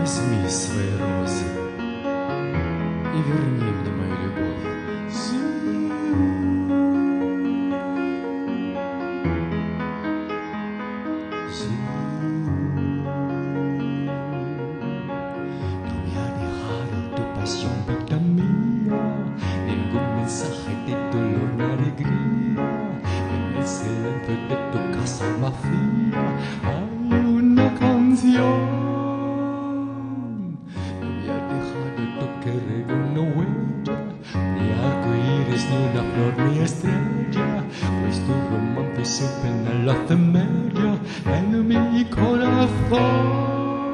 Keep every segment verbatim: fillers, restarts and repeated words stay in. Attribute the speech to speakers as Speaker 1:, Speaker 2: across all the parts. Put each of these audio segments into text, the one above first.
Speaker 1: Возьми свои розы и верни мне мою любовь.
Speaker 2: Tú me has dejado tu pasión, vida mía, ningún mensaje de dolor ni alegría. En el silencio de tu casa vacía hay una canción. No me has dejado tu querer una huella, ni arcoíris, ni una flor, ni estrella, pues tu romance sin pena la hace mella en mi corazón.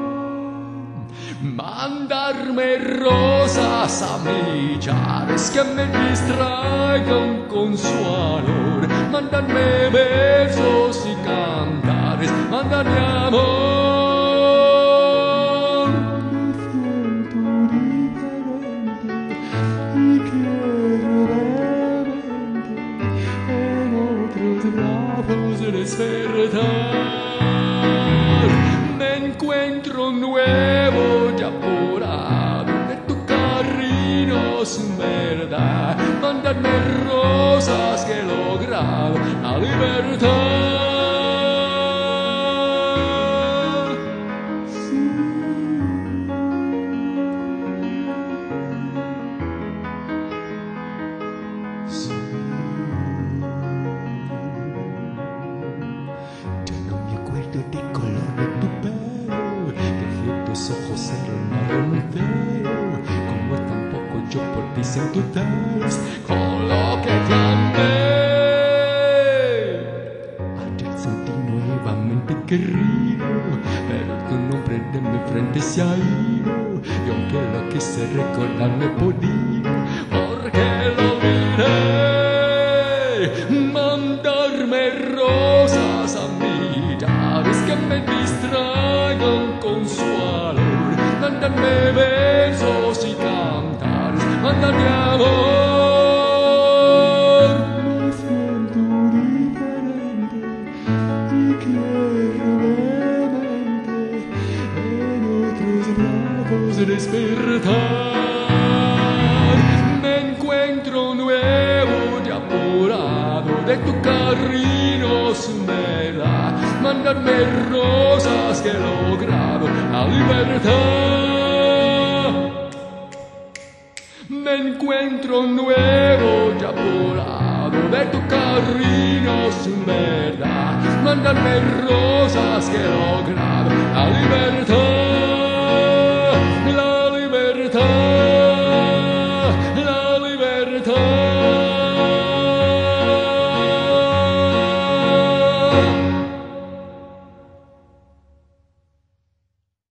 Speaker 2: Mandarme rosas a mí, ya ves que me distraigan con su olor. Mandarme versos y cantares, mandarme amor. Me siento diferente y quiero vermente en otros brazos despertar. Me encuentro nuevo y apurado de tu cariño sin verdad. Mándame rosas que he logrado la libertad. Sí. Sí. Ya no me acuerdo del color de tu pelo, de tus ojos era un marrón entero, como tampoco yo por ti siento tales con lo que te amé. Ayer sentí nuevamente querido, pero tu nombre de mi frente se ha ido, y aunque lo quise recordar no he podido, porque lo olvidé. Mandarme rosas a mí, ya ves que me distraigan con su olor. Mandarme versos y cantares, mandarme amor. Me siento diferente y quiero vermente en otros brazos despertar. Me encuentro nuevo y apurado de tu cariño sin verdad. Mandarme rosas que he logrado la libertad. Me encuentro nuevo y apurado de tu cariño sin verdad. Mandarme rosas que he logrado la libertad.